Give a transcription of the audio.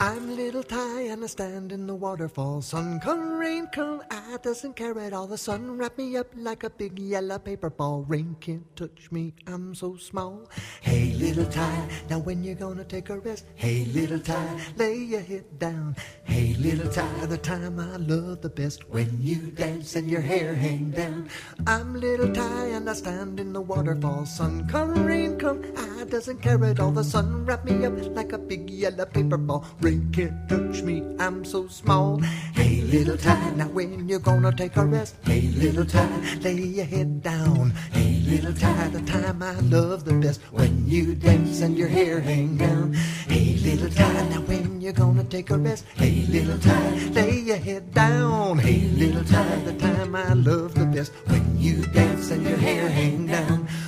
I'm little Ty and I stand in the waterfall. Sun come, rain come, I doesn't care at all. The sun wrapped me up like a big yellow paper ball. Rain can't touch me, I'm so small. Hey little Ty, now when you gonna take a rest? Hey little Ty, lay your head down. Hey little Ty, the time I love the best, when you dance and your hair hang down. I'm little Ty and I stand in the waterfall. Sun come, rain come, I doesn't care at all. The sun wrapped me up like a big yellow paper ball. Rain can't touch me, I'm so small. Hey little Ty, now when you gonna take a rest? Hey little Ty, lay your head down. Hey little Ty, the time I love the best, when you dance and your hair hang down. Hey little Ty, now when you gonna take a rest? Hey little Ty, lay your head down. Hey little Ty, the time I love the best, when you dance and your hair hang down.